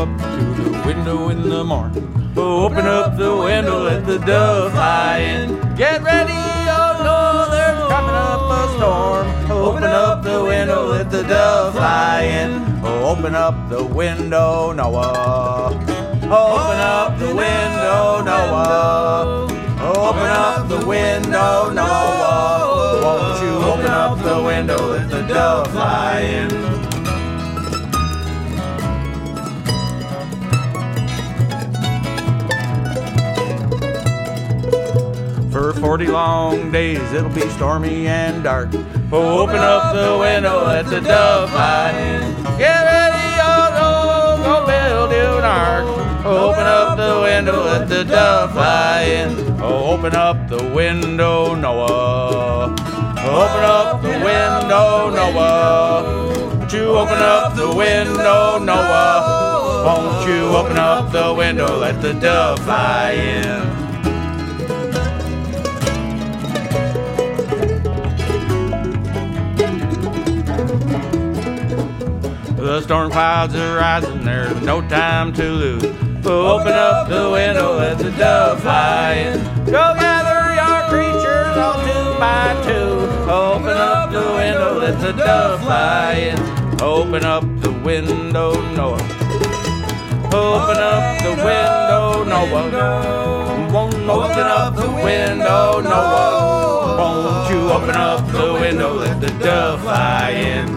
up to the window in the morning. Open up the window, let the dove fly in. Get ready, oh no, there's coming up a storm. Open up the window, let the dove fly in. Open up the window, Noah. Open up the window, Noah. Open up the window, Noah. Won't you open up the window, let the dove fly in. For 40 long days it'll be stormy and dark. Open up the window, let the dove fly in. Get ready, oh no, go build you an ark. Open up the window, let the dove fly in. Open up the window, Noah. Open up the window, Noah. Won't you open up the window, Noah? Won't you open up the window, let the dove fly in? The storm clouds are rising, there's no time to lose. Open up the window, let the dove fly in. Go gather your creatures all 2 by 2. Open up the window, let the dove fly in. Open up the window, Noah. Open up the window, Noah. Won't open up the window, Noah. Won't you open up the window, let the dove fly in.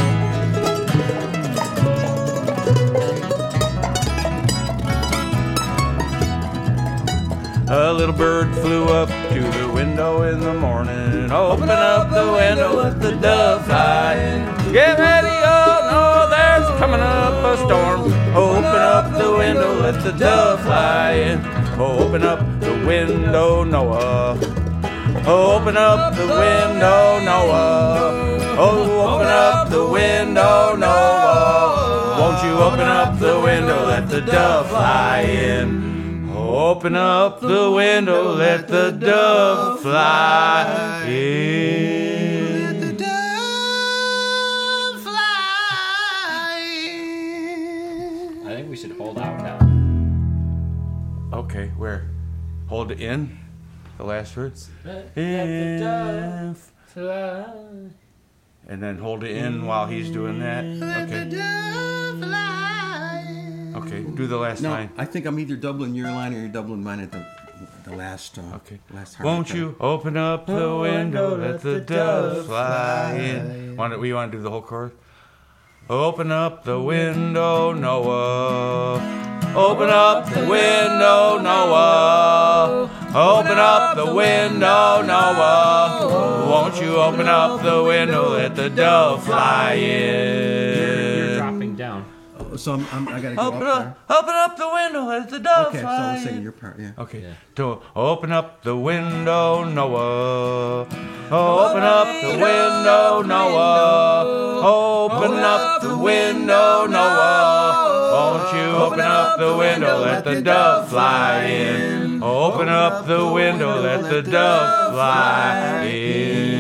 A little bird flew up to the window in the morning. Open up the window, let the dove fly in. Get ready, oh no, there's coming up a storm. Open up the window, let the dove fly in. Open up the window, Noah. Open up the window, Noah. Oh, open up the window, Noah. Won't you open up the window, let the dove fly in. Open up the window, let the dove fly in. Let the dove fly in. I think we should hold out now. Okay, where? Hold it in? The last words? Let the dove fly. And then hold it in while he's doing that? Let the Okay. dove fly in. Okay, do the last No, line. I think I'm either doubling your line or you're doubling mine at the last. Okay. Last harmony. Won't you open up the window, let the dove fly in? We want to do the whole chorus? Open up the window, Noah. Open up the window, Noah. Open up the window, Noah. Won't you open up the window, let the dove fly You're in? dropping down. So I gotta go Open up up, open up the window, let the dove there. Okay, so fly I'll sing in. your part. Yeah. Okay, Yeah. to open up the window, Noah. Open up the window, Noah. Open up the window, Noah. Won't you open up the window, let the dove fly in. Open up the window, let the dove fly in.